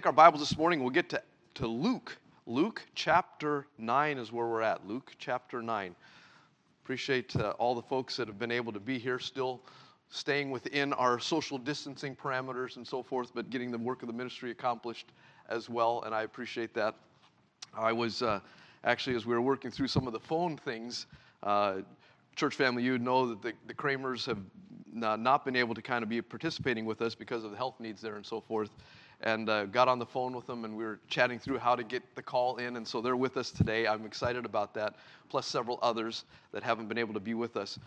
our Bibles this morning, we'll get to Luke. Luke chapter 9 is where we're at. Luke chapter 9. Appreciate all the folks that have been able to be here, still staying within our social distancing parameters and so forth, but getting the work of the ministry accomplished as well, and I appreciate that. I was actually, as we were working through some of the phone things, church family, you would know that the Kramers have not been able to kind of be participating with us because of the health needs there and so forth, and got on the phone with them, and we were chatting through how to get the call in, and so they're with us today. I'm excited about that, plus several others that haven't been able to be with us.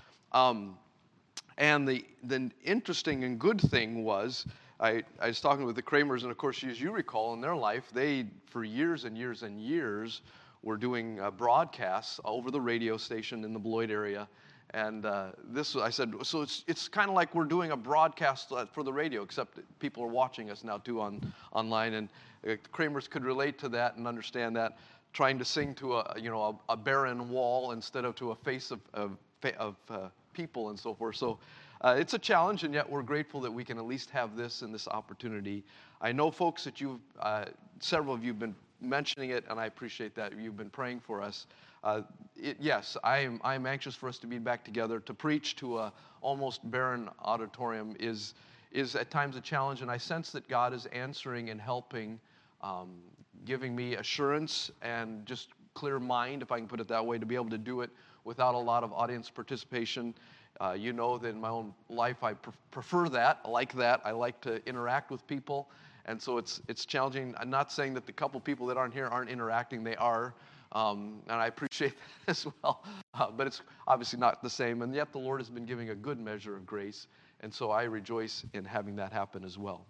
And the interesting and good thing was, I was talking with the Kramers, and of course, as you recall, in their life, they, for years and years and years, were doing broadcasts over the radio station in the Beloit area. And I said, so it's kind of like we're doing a broadcast for the radio, except people are watching us now too online. And the Kramers could relate to that and understand that, trying to sing to a barren wall instead of to a face of people and so forth. So it's a challenge, and yet we're grateful that we can at least have this and this opportunity. I know, folks, that several of you have been mentioning it, and I appreciate that. You've been praying for us. Yes, I am anxious for us to be back together. To preach to a almost barren auditorium is at times a challenge, and I sense that God is answering and helping, giving me assurance and just clear mind, if I can put it that way, to be able to do it without a lot of audience participation. You know that in my own life I prefer that. I like that. I like to interact with people, and so it's challenging. I'm not saying that the couple people that aren't here aren't interacting. They are. And I appreciate that as well, but it's obviously not the same, and yet the Lord has been giving a good measure of grace, and so I rejoice in having that happen as well.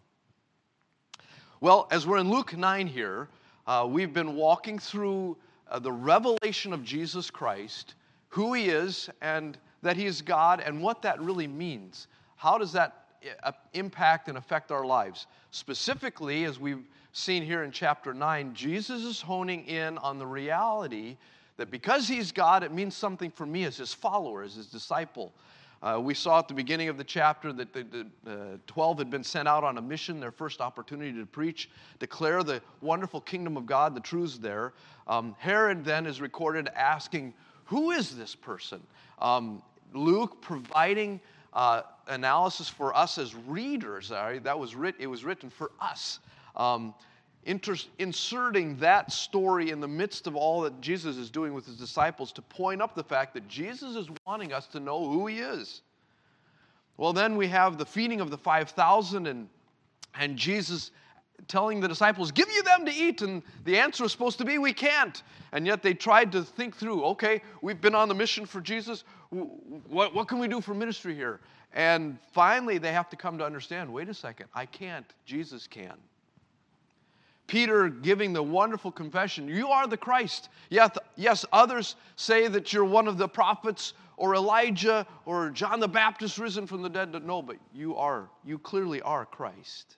Well, as we're in Luke 9 here, we've been walking through the revelation of Jesus Christ, who He is, and that He is God, and what that really means. How does that impact and affect our lives? Specifically, as we've seen here in chapter 9, Jesus is honing in on the reality that because He's God, it means something for me as His follower, as His disciple. We saw at the beginning of the chapter that the 12 had been sent out on a mission, their first opportunity to preach, declare the wonderful kingdom of God, the truths there. Herod then is recorded asking, who is this person? Luke providing analysis for us as readers. It was written for us. Inserting that story in the midst of all that Jesus is doing with His disciples to point up the fact that Jesus is wanting us to know who He is. Well, then we have the feeding of the 5,000 and Jesus telling the disciples, give you them to eat, and the answer is supposed to be, we can't. And yet they tried to think through, okay, we've been on the mission for Jesus, what can we do for ministry here? And finally they have to come to understand, wait a second, I can't, Jesus can. Peter giving the wonderful confession, you are the Christ. Yes, others say that you're one of the prophets or Elijah or John the Baptist risen from the dead. No, but you clearly are Christ.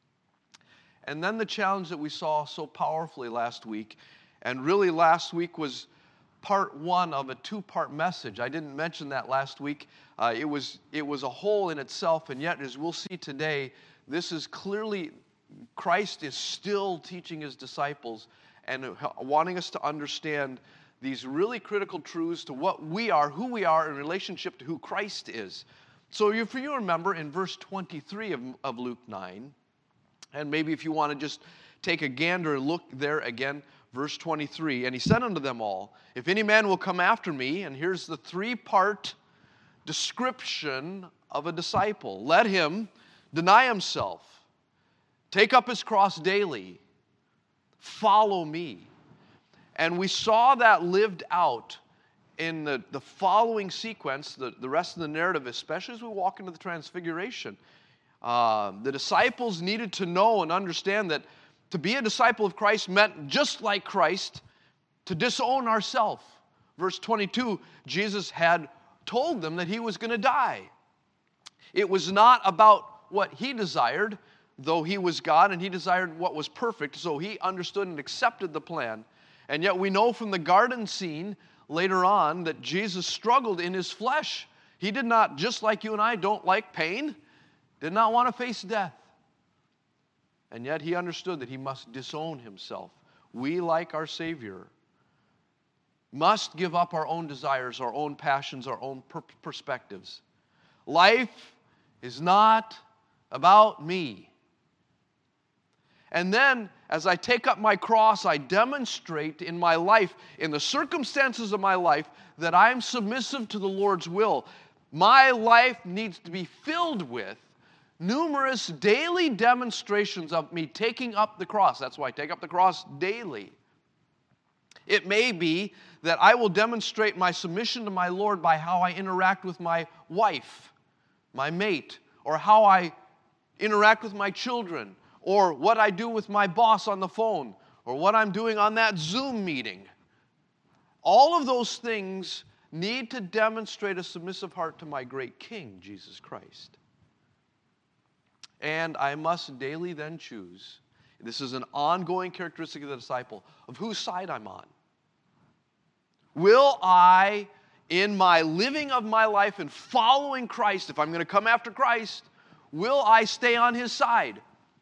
And then the challenge that we saw so powerfully last week, and really last week was part one of a two-part message. I didn't mention that last week. It was a whole in itself, and yet as we'll see today, this is clearly Christ is still teaching His disciples and wanting us to understand these really critical truths to what we are, who we are in relationship to who Christ is. So if you remember in verse 23 of Luke 9, and maybe if you want to just take a gander and look there again, verse 23, and He said unto them all, if any man will come after me, and here's the three-part description of a disciple, let him deny himself, take up his cross daily, follow me. And we saw that lived out in the following sequence, the rest of the narrative, especially as we walk into the Transfiguration. The disciples needed to know and understand that to be a disciple of Christ meant, just like Christ, to disown ourselves. Verse 22, Jesus had told them that He was going to die. It was not about what He desired, though He was God and He desired what was perfect, so He understood and accepted the plan. And yet we know from the garden scene later on that Jesus struggled in His flesh. He did not, just like you and I don't like pain, did not want to face death. And yet he understood that he must disown himself. We, like our Savior, must give up our own desires, our own passions, our own perspectives. Life is not about me. And then, as I take up my cross, I demonstrate in my life, in the circumstances of my life, that I'm submissive to the Lord's will. My life needs to be filled with numerous daily demonstrations of me taking up the cross. That's why I take up the cross daily. It may be that I will demonstrate my submission to my Lord by how I interact with my wife, my mate, or how I interact with my children, or what I do with my boss on the phone, or what I'm doing on that Zoom meeting. All of those things need to demonstrate a submissive heart to my great King, Jesus Christ. And I must daily then choose, this is an ongoing characteristic of the disciple, of whose side I'm on. Will I, in my living of my life and following Christ, if I'm going to come after Christ, will I stay on his side?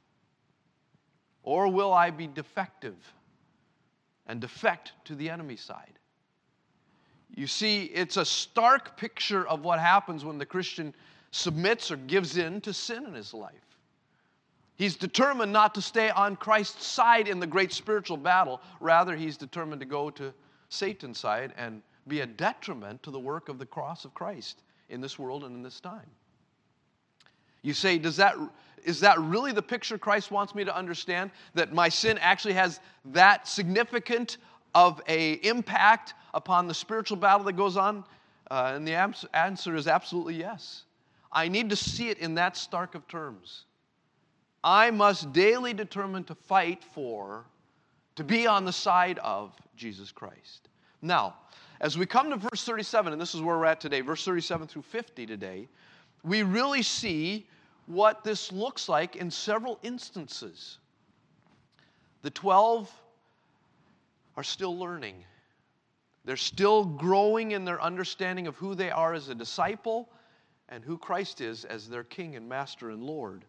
Or will I be defective and defect to the enemy's side? You see, it's a stark picture of what happens when the Christian submits or gives in to sin in his life. He's determined not to stay on Christ's side in the great spiritual battle. Rather, he's determined to go to Satan's side and be a detriment to the work of the cross of Christ in this world and in this time. You say, is that really the picture Christ wants me to understand? That my sin actually has that significant of an impact upon the spiritual battle that goes on? And the answer is absolutely yes. I need to see it in that stark of terms. I must daily determine to fight for, to be on the side of Jesus Christ. Now, as we come to verse 37, and this is where we're at today, verse 37 through 50 today, we really see what this looks like in several instances. The 12 are still learning. They're still growing in their understanding of who they are as a disciple and who Christ is as their King and Master and Lord.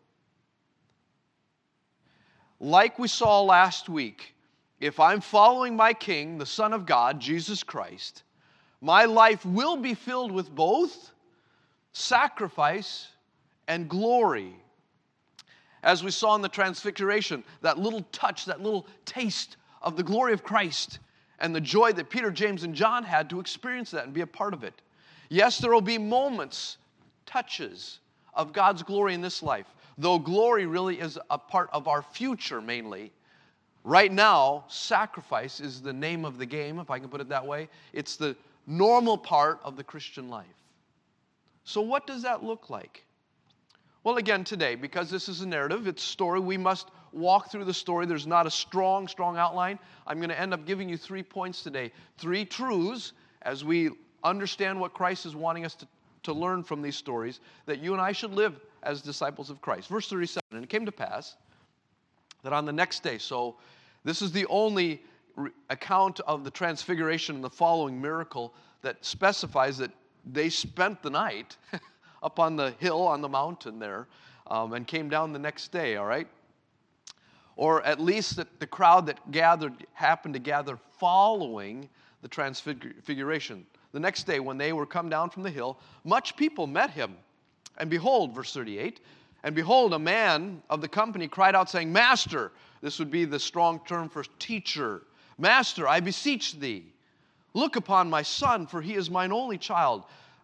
Like we saw last week, if I'm following my King, the Son of God, Jesus Christ, my life will be filled with both sacrifice and glory. As we saw in the Transfiguration, that little touch, that little taste of the glory of Christ and the joy that Peter, James, and John had to experience that and be a part of it. Yes, there will be moments, touches of God's glory in this life, though glory really is a part of our future mainly. Right now, sacrifice is the name of the game, if I can put it that way. It's the normal part of the Christian life. So what does that look like? Well, again, today, because this is a narrative, it's a story, we must walk through the story. There's not a strong outline. I'm going to end up giving you 3 points today. 3 truths as we understand what Christ is wanting us to learn from these stories, that you and I should live as disciples of Christ. Verse 37, and it came to pass that on the next day, so this is the only account of the Transfiguration and the following miracle that specifies that they spent the night up on the hill, on the mountain there, and came down the next day, all right? Or at least that the crowd that happened to gather following the Transfiguration. The next day, when they were come down from the hill, much people met him. And behold, verse 38, and behold, a man of the company cried out, saying, Master, this would be the strong term for teacher, Master, I beseech thee, look upon my son, for he is mine only child.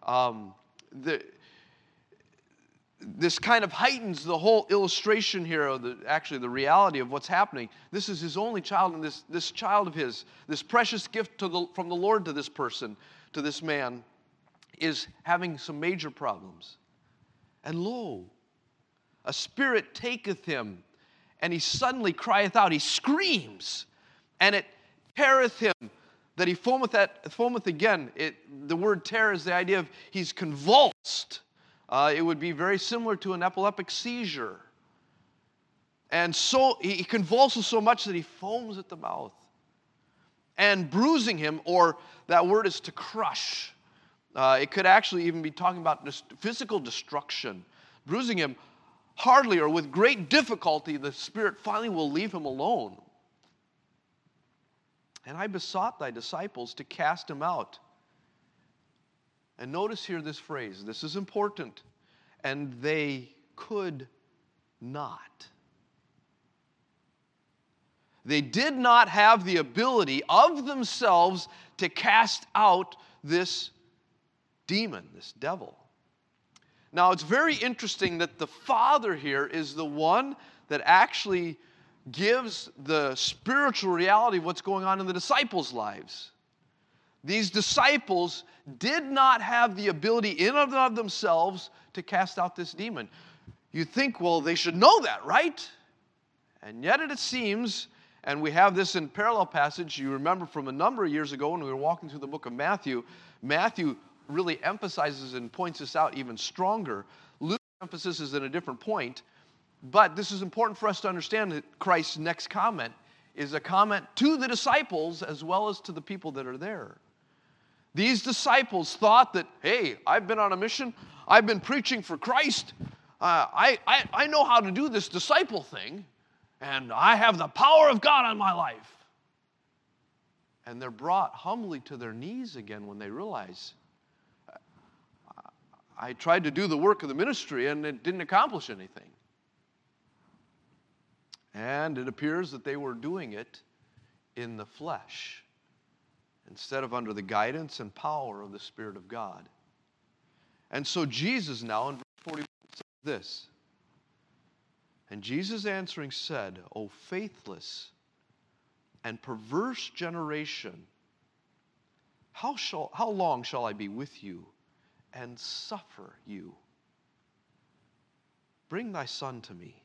This kind of heightens the whole illustration here of the reality of what's happening. This is his only child, and this child of his, this precious gift from the Lord to this person, to this man, is having some major problems. And lo, a spirit taketh him, and he suddenly crieth out. He screams, and it teareth him, that he foameth again. The word tear is the idea of he's convulsed. It would be very similar to an epileptic seizure. And so he convulses so much that he foams at the mouth. And bruising him, or that word is to crush. It could actually even be talking about physical destruction. Bruising him, hardly or with great difficulty, the spirit finally will leave him alone. And I besought thy disciples to cast him out. And notice here this phrase. This is important. And they could not. They did not have the ability of themselves to cast out this demon, this devil. Now, it's very interesting that the Father here is the one that actually gives the spiritual reality of what's going on in the disciples' lives. These disciples did not have the ability in and of themselves to cast out this demon. You think, well, they should know that, right? And yet it seems, and we have this in parallel passage, you remember from a number of years ago when we were walking through the book of Matthew, Matthew really emphasizes and points this out even stronger. Luke's emphasis is at a different point, but this is important for us to understand that Christ's next comment is a comment to the disciples as well as to the people that are there. These disciples thought that, hey, I've been on a mission, I've been preaching for Christ, I know how to do this disciple thing, and I have the power of God on my life. And they're brought humbly to their knees again when they realize, I tried to do the work of the ministry and it didn't accomplish anything. And it appears that they were doing it in the flesh instead of under the guidance and power of the Spirit of God. And so Jesus now in verse 41 says this, and Jesus answering said, O faithless and perverse generation, how long shall I be with you and suffer you? Bring thy son to me.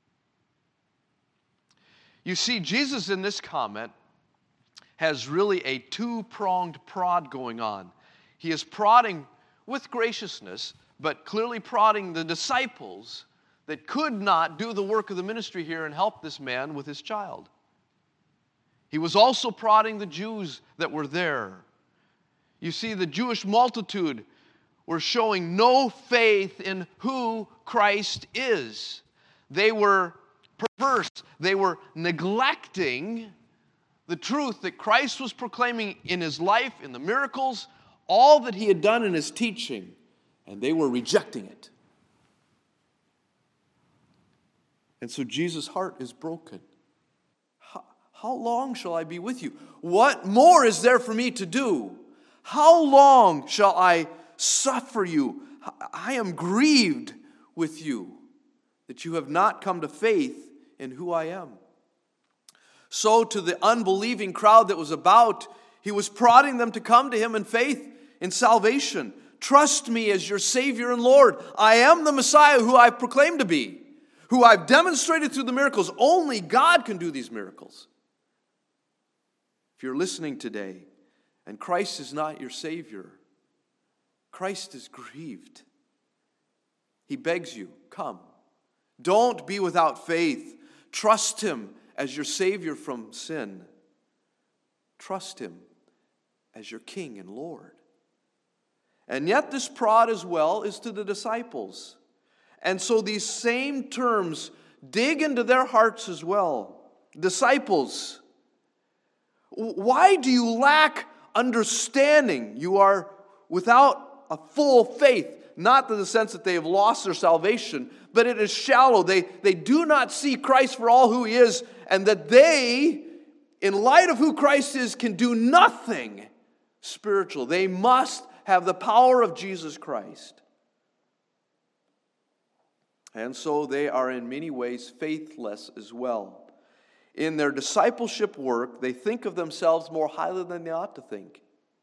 You see, Jesus in this comment has really a two-pronged prod going on. He is prodding with graciousness, but clearly prodding the disciples that could not do the work of the ministry here and help this man with his child. He was also prodding the Jews that were there. You see, the Jewish multitude were showing no faith in who Christ is. They were perverse. They were neglecting the truth that Christ was proclaiming in his life, in the miracles, all that he had done in his teaching, and they were rejecting it. And so Jesus' heart is broken. How long shall I be with you? What more is there for me to do? How long shall I suffer you? I am grieved with you that you have not come to faith in who I am. So to the unbelieving crowd that was about, he was prodding them to come to him in faith, in salvation. Trust me as your Savior and Lord. I am the Messiah who I proclaim to be, who I've demonstrated through the miracles. Only God can do these miracles. If you're listening today and Christ is not your Savior, Christ is grieved. He begs you, come. Don't be without faith. Trust him as your Savior from sin. Trust him as your King and Lord. And yet this prod as well is to the disciples. And so these same terms dig into their hearts as well. Disciples, why do you lack understanding? You are without a full faith. Not in the sense that they have lost their salvation, but it is shallow. They do not see Christ for all who he is, and that they, in light of who Christ is, can do nothing spiritual. They must have the power of Jesus Christ. And so they are in many ways faithless as well. In their discipleship work, they think of themselves more highly than they ought to think.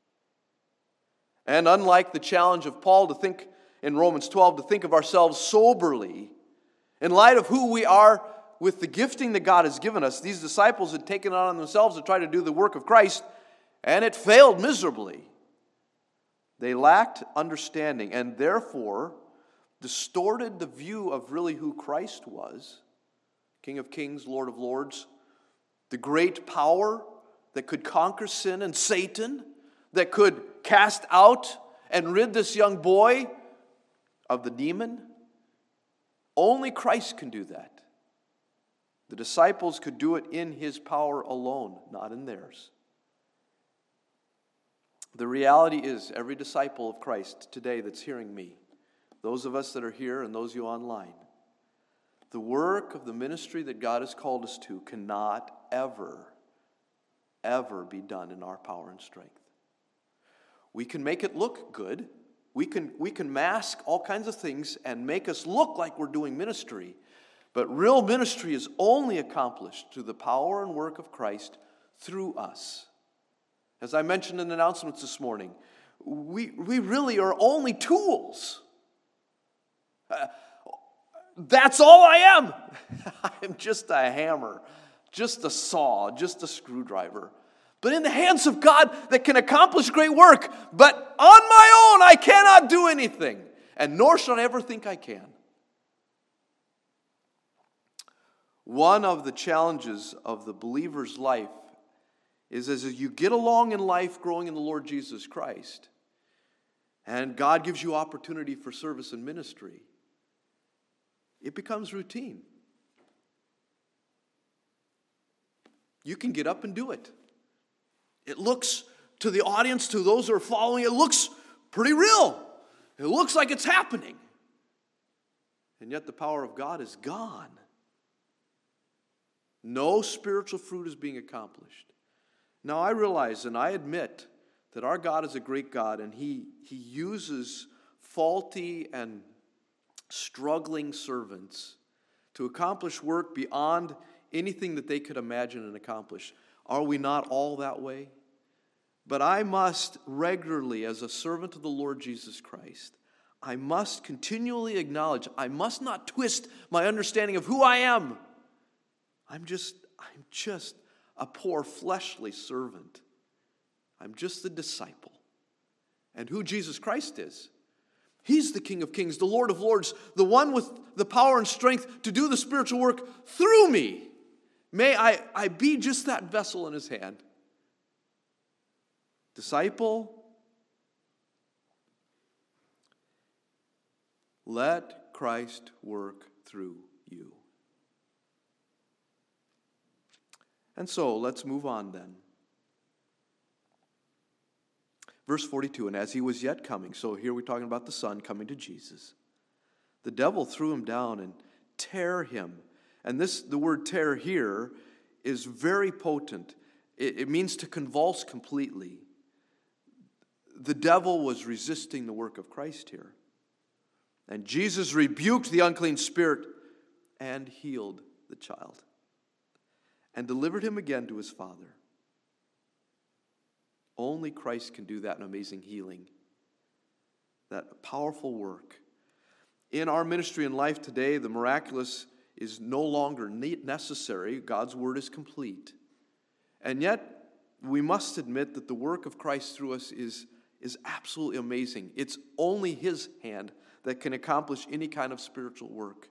And unlike the challenge of Paul to think in Romans 12, to think of ourselves soberly, in light of who we are with the gifting that God has given us, these disciples had taken it on themselves to try to do the work of Christ, and it failed miserably. They lacked understanding and therefore distorted the view of really who Christ was, King of Kings, Lord of Lords, the great power that could conquer sin and Satan, that could cast out and rid this young boy of the demon. Only Christ can do that. The disciples could do it in his power alone, not in theirs. The reality is, every disciple of Christ today that's hearing me, those of us that are here and those of you online, the work of the ministry that God has called us to cannot ever be done in our power and strength. We can make it look good. We can mask all kinds of things and make us look like we're doing ministry. But real ministry is only accomplished through the power and work of Christ through us. As I mentioned in the announcements this morning, we really are only tools. That's all I am. I am just a hammer, just a saw, just a screwdriver. But in the hands of God that can accomplish great work. But on my own, I cannot do anything. And nor should I ever think I can. One of the challenges of the believer's life is as you get along in life growing in the Lord Jesus Christ, and God gives you opportunity for service and ministry, it becomes routine. You can get up and do it. It looks, to the audience, to those who are following, it looks pretty real. It looks like it's happening. And yet the power of God is gone. No spiritual fruit is being accomplished. Now I realize and I admit that our God is a great God, and He uses faulty and struggling servants to accomplish work beyond anything that they could imagine and accomplish. Are we not all that way? But I must regularly, as a servant of the Lord Jesus Christ, I must continually acknowledge, I must not twist my understanding of who I am. I'm just a poor fleshly servant. I'm just a disciple. And who Jesus Christ is, He's the King of Kings, the Lord of Lords, the one with the power and strength to do the spiritual work through me. May I be just that vessel in His hand. Disciple, let Christ work through you. And so, let's move on then. Verse 42, and as He was yet coming, so here we're talking about the Son coming to Jesus, the devil threw Him down and tare Him. And the word tear here is very potent. It means to convulse completely. The devil was resisting the work of Christ here. And Jesus rebuked the unclean spirit and healed the child and delivered him again to his father. Only Christ can do that amazing healing, that powerful work. In our ministry and life today, the miraculous is no longer necessary. God's word is complete. And yet, we must admit that the work of Christ through us is absolutely amazing. It's only His hand that can accomplish any kind of spiritual work.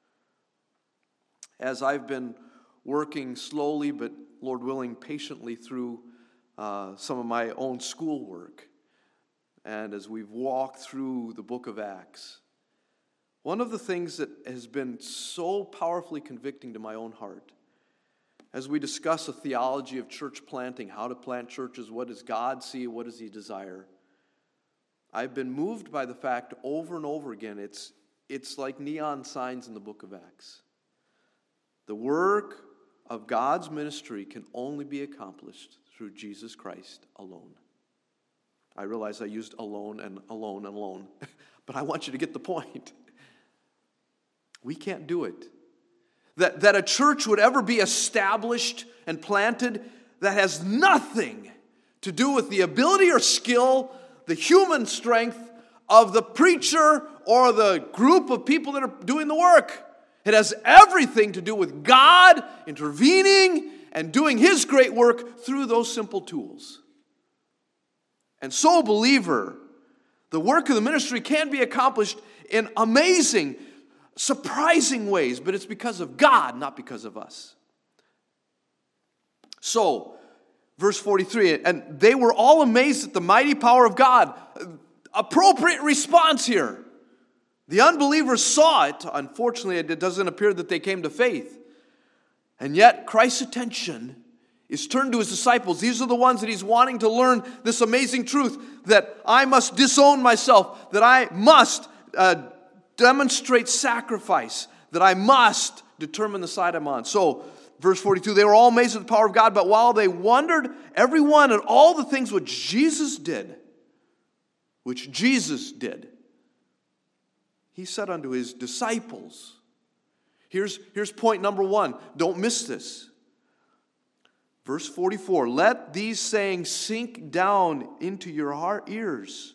As I've been working slowly, but Lord willing, patiently through some of my own schoolwork, and as we've walked through the book of Acts, one of the things that has been so powerfully convicting to my own heart, as we discuss a theology of church planting, how to plant churches, what does God see, what does He desire, I've been moved by the fact over and over again, it's like neon signs in the book of Acts. The work of God's ministry can only be accomplished through Jesus Christ alone. I realize I used alone and alone and alone, but I want you to get the point. We can't do it. That a church would ever be established and planted that has nothing to do with the ability or skill, the human strength of the preacher or the group of people that are doing the work. It has everything to do with God intervening and doing His great work through those simple tools. And so, believer, the work of the ministry can be accomplished in amazing, surprising ways, but it's because of God, not because of us. So, verse 43, and they were all amazed at the mighty power of God. Appropriate response here. The unbelievers saw it. Unfortunately, it doesn't appear that they came to faith. And yet, Christ's attention is turned to his disciples. These are the ones that he's wanting to learn this amazing truth, that I must disown myself, that I must demonstrate sacrifice, that I must determine the side I'm on. So, verse 42, they were all amazed at the power of God, but while they wondered, everyone, at all the things which Jesus did, he said unto his disciples. Here's point number one. Don't miss this. Verse 44, let these sayings sink down into your ears.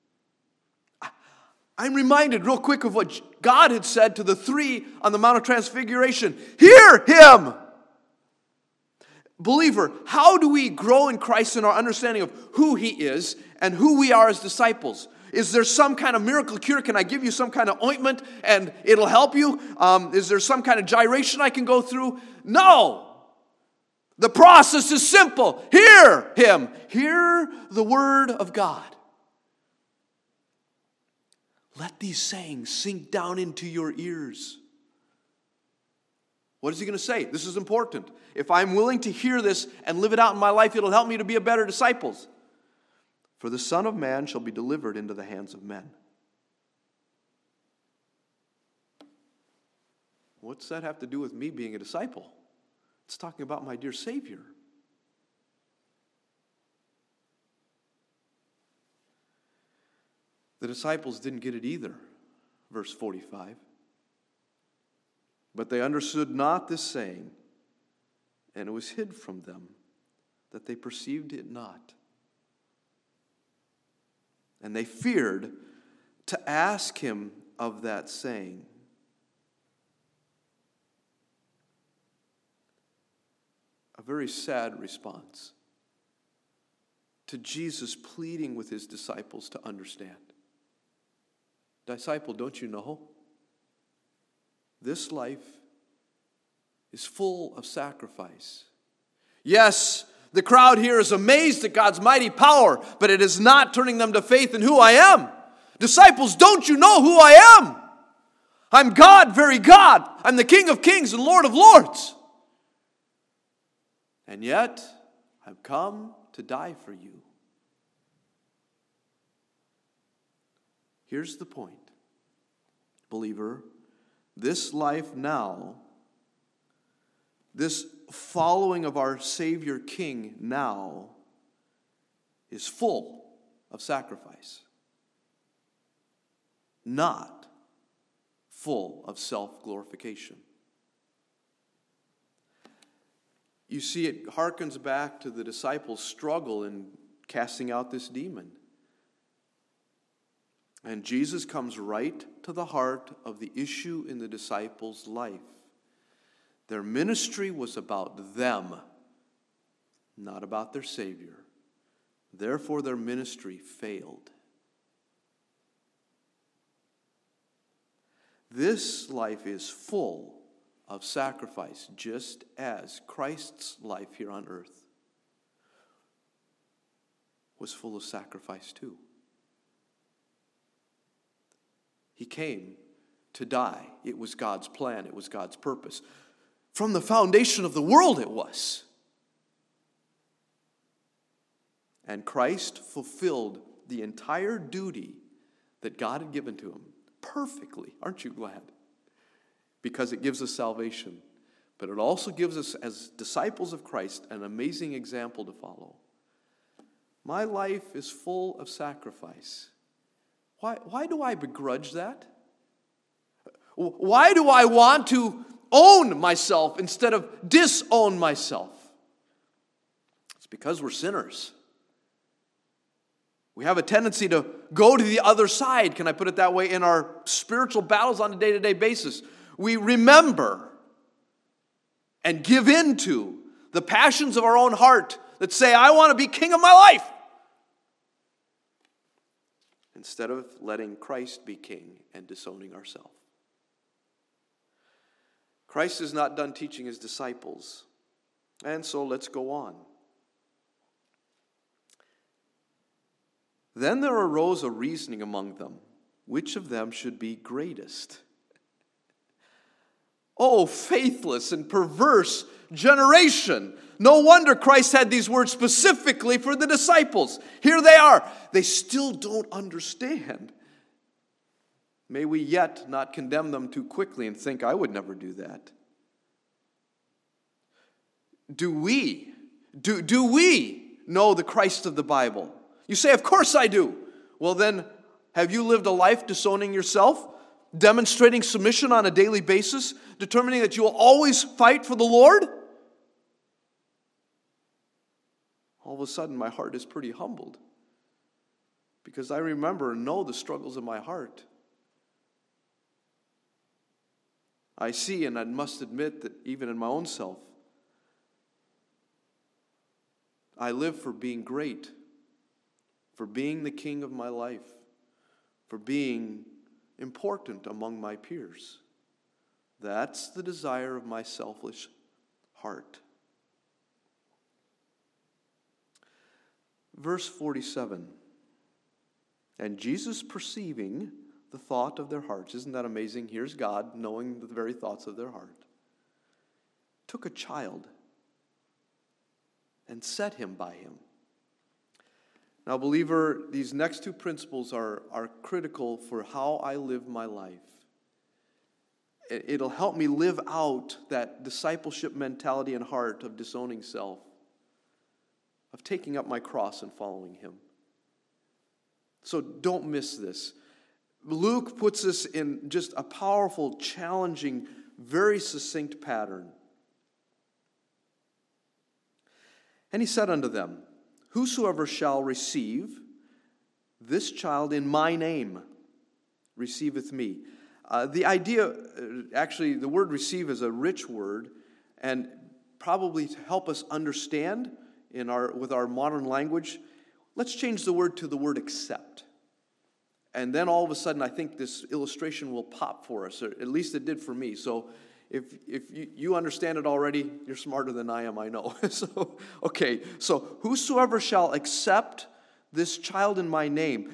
I'm reminded real quick of what God had said to the three on the Mount of Transfiguration. Hear him! Believer, how do we grow in Christ in our understanding of who he is and who we are as disciples? Is there some kind of miracle cure? Can I give you some kind of ointment and it'll help you? Is there some kind of gyration I can go through? No! The process is simple. Hear him. Hear the word of God. Let these sayings sink down into your ears. What is he going to say? This is important. If I'm willing to hear this and live it out in my life, it'll help me to be a better disciple. For the Son of Man shall be delivered into the hands of men. What's that have to do with me being a disciple? It's talking about my dear Savior. The disciples didn't get it either. Verse 45. But they understood not this saying, and it was hid from them, that they perceived it not. And they feared to ask him of that saying. A very sad response to Jesus pleading with his disciples to understand. Disciple, don't you know? This life is full of sacrifice. Yes, the crowd here is amazed at God's mighty power, but it is not turning them to faith in who I am. Disciples, don't you know who I am? I'm God, very God. I'm the King of kings and Lord of lords. And yet, I've come to die for you. Here's the point, believer. This life now, this following of our Savior King now, is full of sacrifice, not full of self-glorification. You see, it harkens back to the disciples' struggle in casting out this demon. And Jesus comes right to the heart of the issue in the disciples' life. Their ministry was about them, not about their Savior. Therefore, their ministry failed. This life is full of sacrifice, just as Christ's life here on earth was full of sacrifice too. He came to die. It was God's plan. It was God's purpose. From the foundation of the world it was. And Christ fulfilled the entire duty that God had given to him perfectly. Aren't you glad? Because it gives us salvation. But it also gives us, as disciples of Christ, an amazing example to follow. My life is full of sacrifice. Why do I begrudge that? Why do I want to own myself instead of disown myself? It's because we're sinners. We have a tendency to go to the other side, can I put it that way, in our spiritual battles on a day-to-day basis. We remember and give in to the passions of our own heart that say, I want to be king of my life, instead of letting Christ be king and disowning ourselves. Christ is not done teaching his disciples. And so let's go on. Then there arose a reasoning among them, which of them should be greatest? Oh, faithless and perverse generation. No wonder Christ had these words specifically for the disciples. Here they are. They still don't understand. May we yet not condemn them too quickly and think, I would never do that. Do we know the Christ of the Bible? You say, of course I do. Well then, have you lived a life disowning yourself? Demonstrating submission on a daily basis? Determining that you will always fight for the Lord? All of a sudden, my heart is pretty humbled. Because I remember and know the struggles of my heart. I see, and I must admit that even in my own self, I live for being great, for being the king of my life, for being important among my peers. That's the desire of my selfish heart. Verse 47. And Jesus, perceiving the thought of their hearts, isn't that amazing? Here's God knowing the very thoughts of their heart, took a child and set him by him. Now, believer, these next two principles are critical for how I live my life. It'll help me live out that discipleship mentality and heart of disowning self, of taking up my cross and following him. So don't miss this. Luke puts us in just a powerful, challenging, very succinct pattern. And he said unto them, whosoever shall receive this child in my name receiveth me. The idea, actually, the word receive is a rich word, and probably to help us understand with our modern language, let's change the word to the word accept. And then all of a sudden, I think this illustration will pop for us, or at least it did for me. So if you understand it already, you're smarter than I am, I know. So whosoever shall accept this child in my name.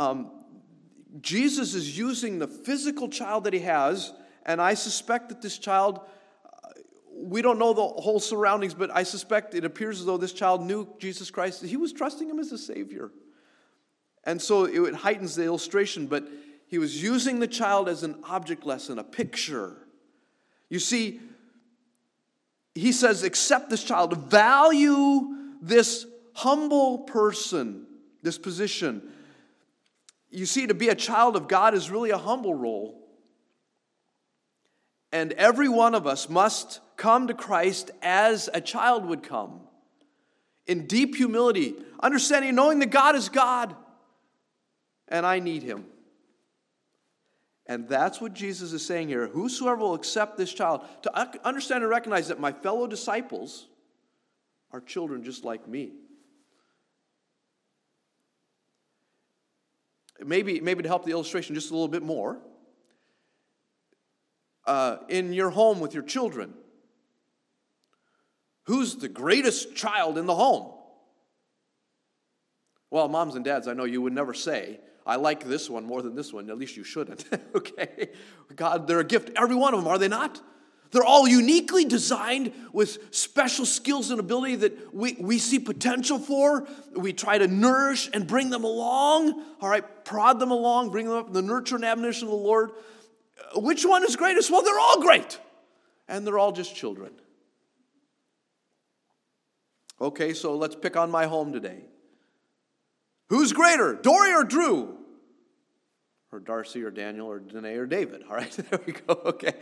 Jesus is using the physical child that he has, and I suspect that this child, we don't know the whole surroundings, but I suspect it appears as though this child knew Jesus Christ. He was trusting him as a Savior. And so it heightens the illustration, but he was using the child as an object lesson, a picture. You see, he says, accept this child, value this humble person, this position. You see, to be a child of God is really a humble role. And every one of us must come to Christ as a child would come, in deep humility, understanding, knowing that God is God, and I need him. And that's what Jesus is saying here. Whosoever will accept this child, to understand and recognize that my fellow disciples are children just like me. Maybe to help the illustration just a little bit more, in your home with your children, who's the greatest child in the home? Well, moms and dads, I know you would never say, I like this one more than this one. At least you shouldn't. Okay? God, they're a gift. Every one of them, are they not? They're all uniquely designed with special skills and ability that we see potential for. We try to nourish and bring them along. All right? Prod them along, bring them up in the nurture and admonition of the Lord. Which one is greatest? Well, they're all great. And they're all just children. Okay, so let's pick on my home today. Who's greater, Dory or Drew? Or Darcy or Daniel or Danae or David. All right, there we go. Okay.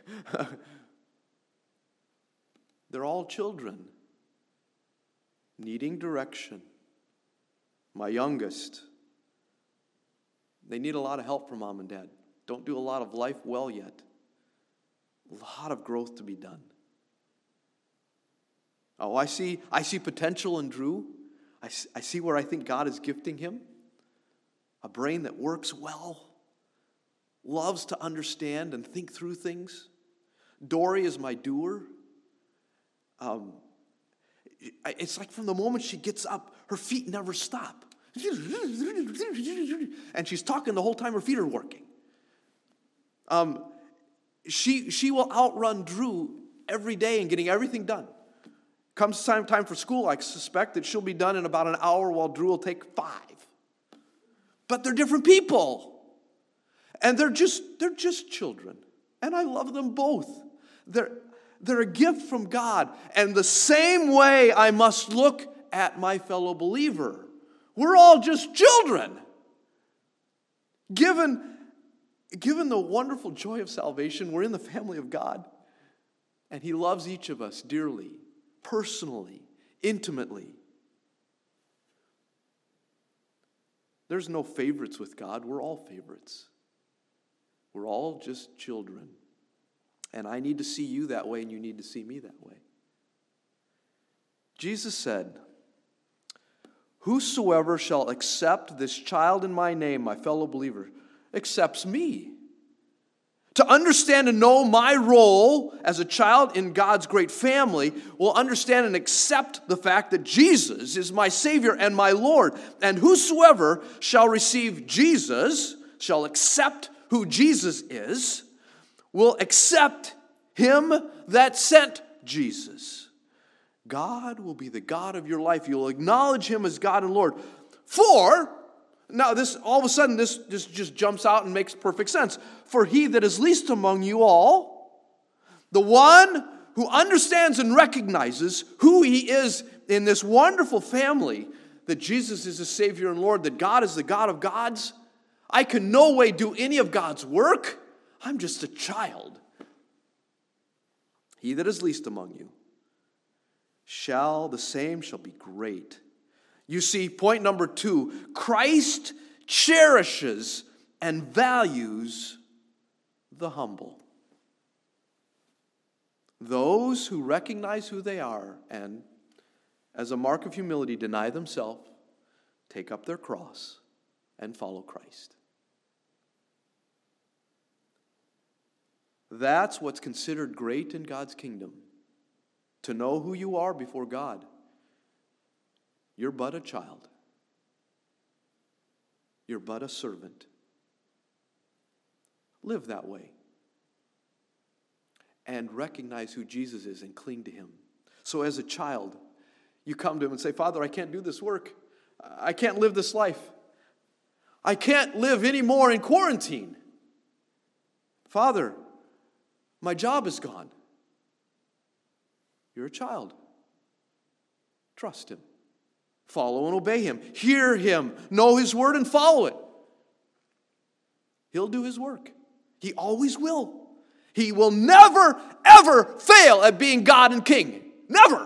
They're all children needing direction. My youngest, they need a lot of help from mom and dad. Don't do a lot of life well yet. A lot of growth to be done. Oh, I see potential in Drew. I see where I think God is gifting him. A brain that works well, loves to understand and think through things. Dory is my doer. It's like from the moment she gets up, her feet never stop. And she's talking the whole time her feet are working. She will outrun Drew every day in getting everything done. Comes time for school, I suspect that she'll be done in about an hour while Drew will take 5. But they're different people. And they're just children. And I love them both. They're a gift from God. And the same way I must look at my fellow believer. We're all just children. Given the wonderful joy of salvation, we're in the family of God. And He loves each of us dearly, personally, intimately. There's no favorites with God. We're all favorites. We're all just children. And I need to see you that way, and you need to see me that way. Jesus said, "Whosoever shall accept this child in my name, my fellow believer, accepts me." To understand and know my role as a child in God's great family will understand and accept the fact that Jesus is my Savior and my Lord. And whosoever shall receive Jesus, shall accept who Jesus is, will accept Him that sent Jesus. God will be the God of your life. You'll acknowledge Him as God and Lord. Now this all of a sudden this just jumps out and makes perfect sense. For he that is least among you all, the one who understands and recognizes who he is in this wonderful family, that Jesus is the Savior and Lord, that God is the God of gods, I can no way do any of God's work. I'm just a child. He that is least among you, the same shall be great. You see, point number 2, Christ cherishes and values the humble. Those who recognize who they are and, as a mark of humility, deny themselves, take up their cross, and follow Christ. That's what's considered great in God's kingdom. To know who you are before God. You're but a child. You're but a servant. Live that way. And recognize who Jesus is and cling to Him. So as a child, you come to Him and say, Father, I can't do this work. I can't live this life. I can't live anymore in quarantine. Father, my job is gone. You're a child. Trust Him. Follow and obey Him. Hear Him. Know His word and follow it. He'll do His work. He always will. He will never, ever fail at being God and King. Never.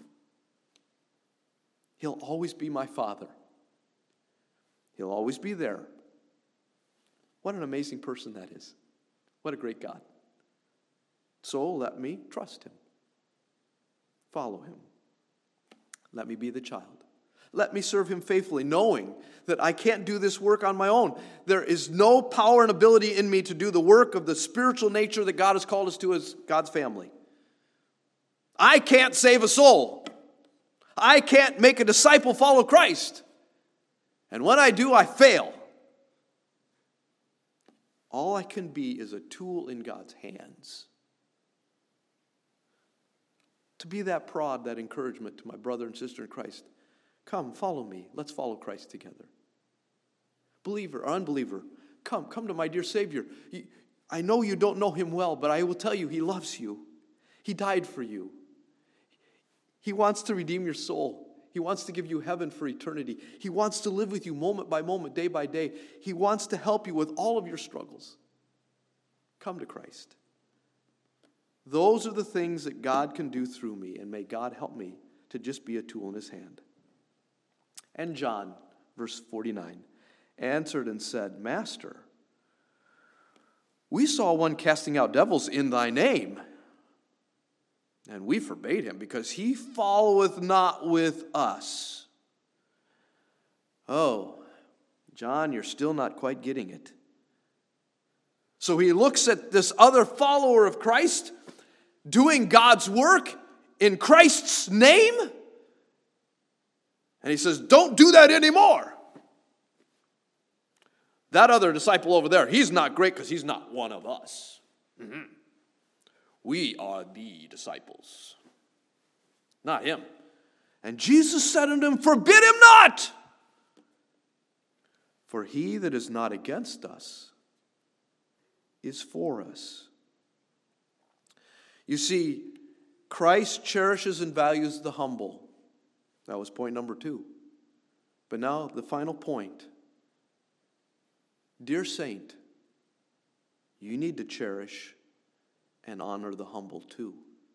He'll always be my Father. He'll always be there. What an amazing person that is. What a great God. So let me trust Him. Follow Him. Let me be the child. Let me serve Him faithfully, knowing that I can't do this work on my own. There is no power and ability in me to do the work of the spiritual nature that God has called us to as God's family. I can't save a soul. I can't make a disciple follow Christ. And when I do, I fail. All I can be is a tool in God's hands. To be that prod, that encouragement to my brother and sister in Christ. Come, follow me. Let's follow Christ together. Believer or unbeliever, come to my dear Savior. I know you don't know Him well, but I will tell you He loves you. He died for you. He wants to redeem your soul. He wants to give you heaven for eternity. He wants to live with you moment by moment, day by day. He wants to help you with all of your struggles. Come to Christ. Those are the things that God can do through me, and may God help me to just be a tool in His hand. And John, verse 49, answered and said, Master, we saw one casting out devils in thy name, and we forbade him, because he followeth not with us. Oh, John, you're still not quite getting it. So he looks at this other follower of Christ doing God's work in Christ's name. And he says, don't do that anymore. That other disciple over there, he's not great because he's not one of us. Mm-hmm. We are the disciples, not him. And Jesus said unto him, forbid him not, for he that is not against us is for us. You see, Christ cherishes and values the humble. That was point number 2. But now the final point. Dear saint, you need to cherish and honor the humble too.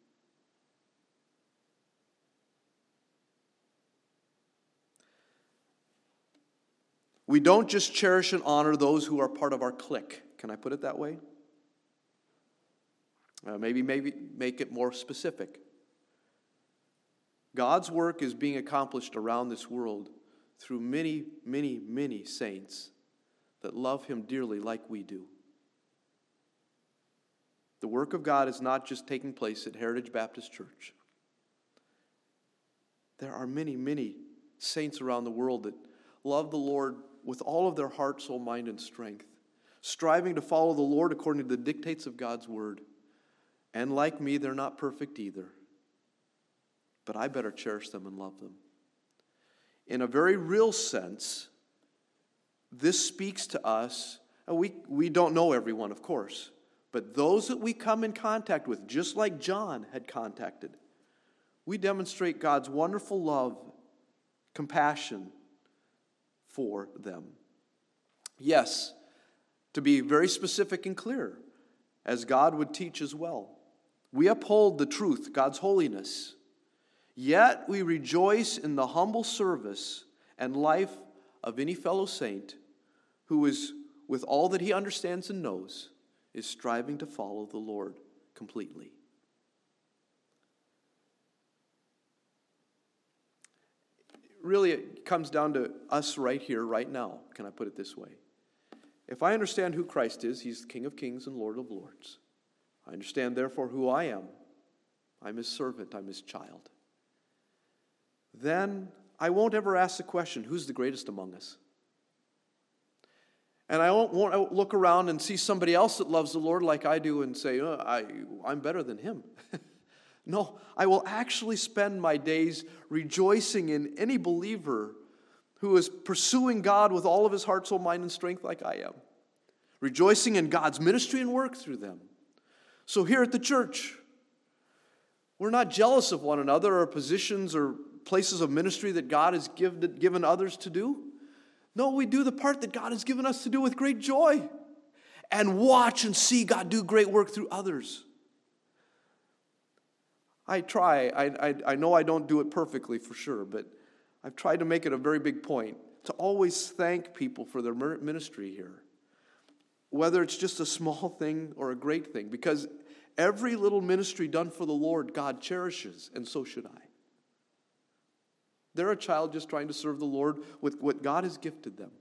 We don't just cherish and honor those who are part of our clique. Can I put it that way? Maybe make it more specific. God's work is being accomplished around this world through many, many, many saints that love him dearly like we do. The work of God is not just taking place at Heritage Baptist Church. There are many, many saints around the world that love the Lord with all of their heart, soul, mind, and strength, striving to follow the Lord according to the dictates of God's word. And like me, they're not perfect either. But I better cherish them and love them. In a very real sense, this speaks to us, and we don't know everyone, of course, but those that we come in contact with, just like John had contacted, we demonstrate God's wonderful love, compassion for them. Yes, to be very specific and clear, as God would teach as well. We uphold the truth, God's holiness, yet we rejoice in the humble service and life of any fellow saint who is, with all that he understands and knows, is striving to follow the Lord completely. Really, it comes down to us right here, right now. Can I put it this way? If I understand who Christ is, he's the King of Kings and Lord of Lords. I understand, therefore, who I am. I'm his servant. I'm his child. Then I won't ever ask the question, who's the greatest among us? And I won't look around and see somebody else that loves the Lord like I do and say, I'm better than him. No, I will actually spend my days rejoicing in any believer who is pursuing God with all of his heart, soul, mind, and strength like I am. Rejoicing in God's ministry and work through them. So here at the church, we're not jealous of one another or positions or places of ministry that God has given others to do. No, we do the part that God has given us to do with great joy and watch and see God do great work through others. I try. I know I don't do it perfectly for sure, but I've tried to make it a very big point to always thank people for their ministry here, whether it's just a small thing or a great thing, because every little ministry done for the Lord, God cherishes, and so should I. They're a child just trying to serve the Lord with what God has gifted them.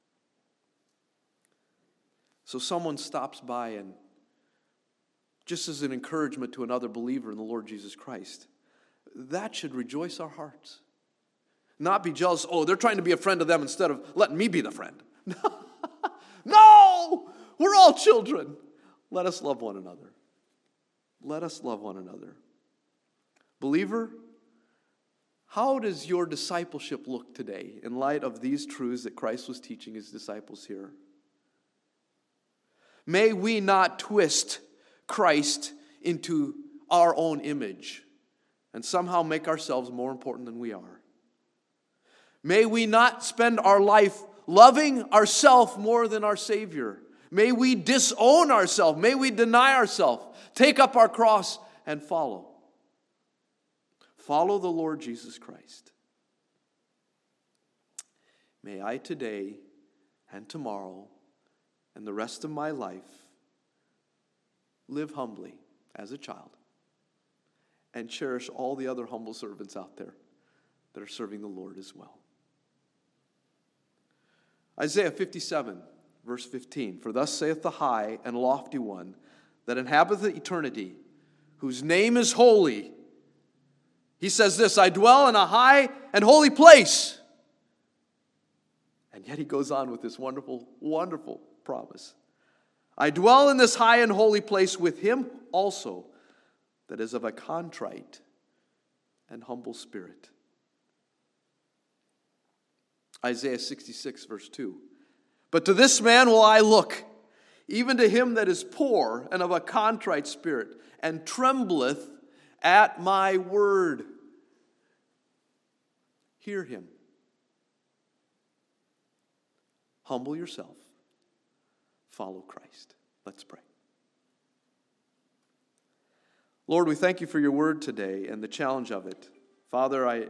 So someone stops by and just as an encouragement to another believer in the Lord Jesus Christ, that should rejoice our hearts. Not be jealous, they're trying to be a friend to them instead of letting me be the friend. No! We're all children. Let us love one another. Let us love one another. Believer, how does your discipleship look today in light of these truths that Christ was teaching his disciples here? May we not twist Christ into our own image and somehow make ourselves more important than we are. May we not spend our life loving ourselves more than our Savior. May we disown ourselves. May we deny ourselves. Take up our cross and follow. Follow the Lord Jesus Christ. May I today and tomorrow and the rest of my life live humbly as a child and cherish all the other humble servants out there that are serving the Lord as well. Isaiah 57, verse 15. For thus saith the high and lofty one that inhabiteth eternity, whose name is holy. He says this, I dwell in a high and holy place, and And yet he goes on with this wonderful, wonderful promise. I dwell in this high and holy place with him also, that is of a contrite and humble spirit. Isaiah 66, verse 2. But to this man will I look, even to him that is poor and of a contrite spirit, and trembleth at my word. Hear him. Humble yourself. Follow Christ. Let's pray. Lord, we thank you for your word today and the challenge of it. Father, I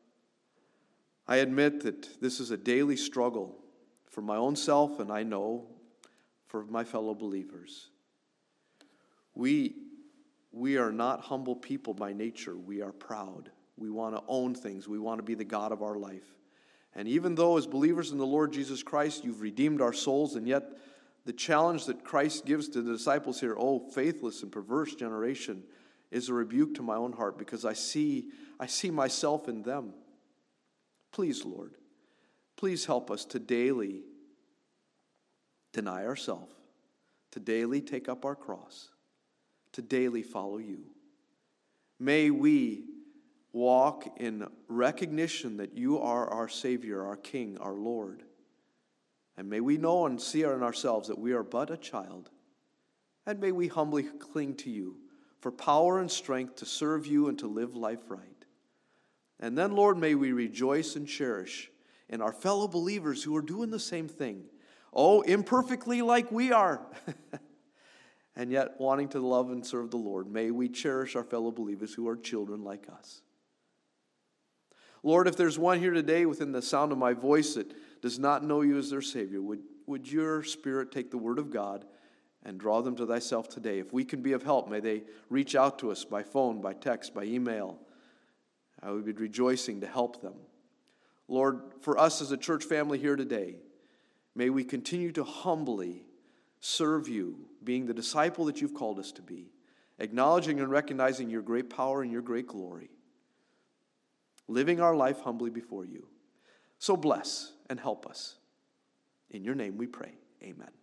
admit that this is a daily struggle for my own self, and I know for my fellow believers. We are not humble people by nature. We are proud. We want to own things. We want to be the God of our life. And even though as believers in the Lord Jesus Christ, you've redeemed our souls, and yet the challenge that Christ gives to the disciples here, oh, faithless and perverse generation, is a rebuke to my own heart because I see myself in them. Please, Lord, please help us to daily deny ourselves, to daily take up our cross, to daily follow you. May we walk in recognition that you are our Savior, our King, our Lord. And may we know and see in ourselves that we are but a child. And may we humbly cling to you for power and strength to serve you and to live life right. And then, Lord, may we rejoice and cherish in our fellow believers who are doing the same thing. Oh, imperfectly like we are. And yet wanting to love and serve the Lord. May we cherish our fellow believers who are children like us. Lord, if there's one here today within the sound of my voice that does not know you as their Savior, would your Spirit take the word of God and draw them to thyself today? If we can be of help, may they reach out to us by phone, by text, by email. I would be rejoicing to help them. Lord, for us as a church family here today, may we continue to humbly serve you, being the disciple that you've called us to be, acknowledging and recognizing your great power and your great glory, living our life humbly before you. So bless and help us. In your name we pray. Amen.